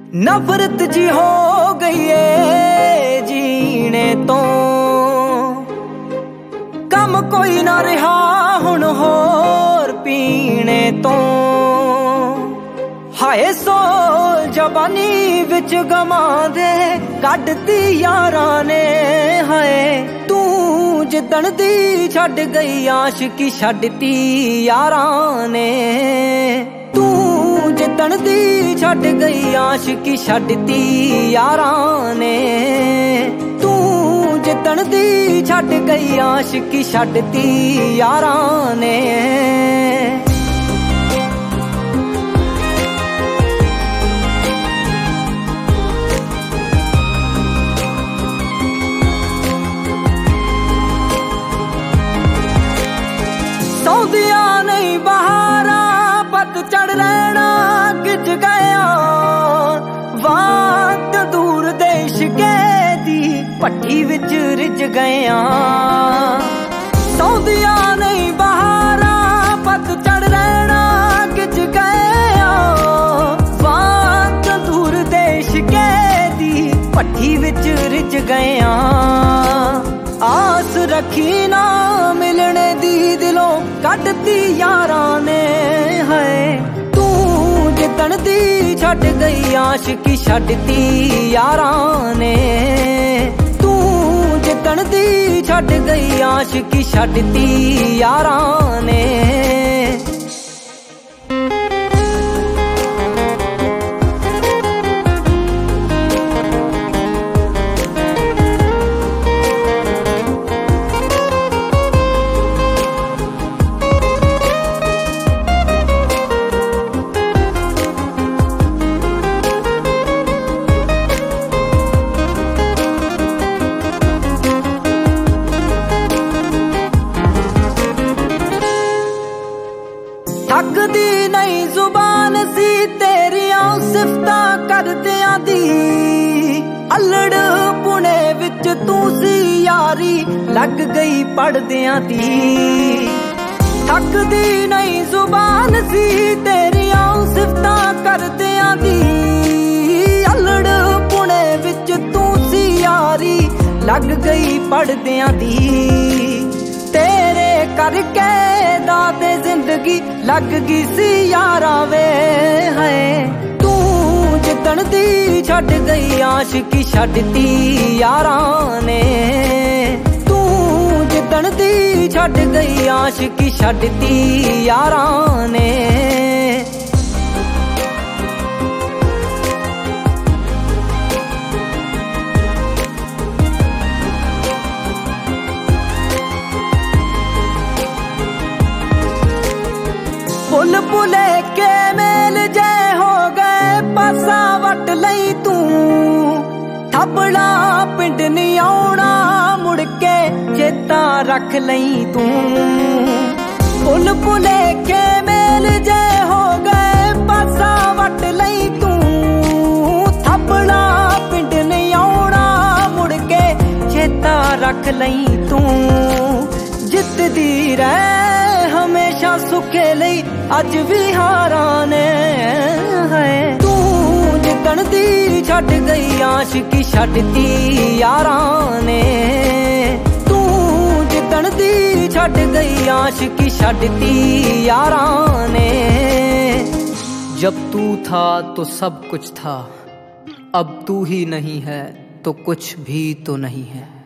नफरत जी हो गई है जीने तो, कम कोई ना रहा हुण होर पीने तो। हाय सो जवानी विच गमा दे कढ़ती यारां ने, हाय तू जिदण दी छड्ड गई आशिकी छड्डती यारां ने। तू जिदण दी छड्ड गई आशिकी छड्डती यारां ने। तू जिदण दी छड्ड गई आशिकी छड्डती यारां ने। सौदिया नहीं बहारा पतझड़ रहना गिज गया, वात दूर देश के दी भट्टी विच रिज गया। सौदिया नहीं बहारा पतझड़ रहना गिज गया, वात दूर देश के दी भट्टी विच रिज गया। आस रखी ना मिलने दी दिलों कढ़ती यारां ने, है तू जिदण दी छड्ड गई आशिकी छड्डती यारां ने। तू जिदण दी छड्ड गई आशिकी छड्डती यारां ने। थकदी नहीं जुबान सी तेरियां सिफतां करदियां दी, अल्लड़ पुणे विच तू सी यारी लग गई पढ़दियां दी। थकदी नहीं जुबान सी तेरियां सिफतां करदियां दी, अल्लड़ पुणे विच तू सी यारी लग गई पढ़दियां दी। तेरे करके दादे जिंदगी लग गई सी यारा वे, है तू जिदण दी छड्ड गई आशिकी छड्डती यारां ने। तू जिदण दी छड्ड गई आशिकी छड्डती यारां ने। पुल पुले के मेल जय हो गए पासा वट लई तू, थपड़ा पिंड नहीं आउणा मुड़ के चेता रख लई तू। पुल पुले के मेल जय हो गए पासा वट लई तू, थपड़ा पिंड नहीं आउणा मुड़ के चेता रख लई तू। जितदी रह हमेशा सुखे लई अज भी हारां ने, है तू जिदण दी छड्ड गई आशिकी छड्डती यारां ने। तू जिदण दी छड्ड गई आशिकी छड्डती यारां ने। जब तू था तो सब कुछ था, अब तू ही नहीं है तो कुछ भी तो नहीं है।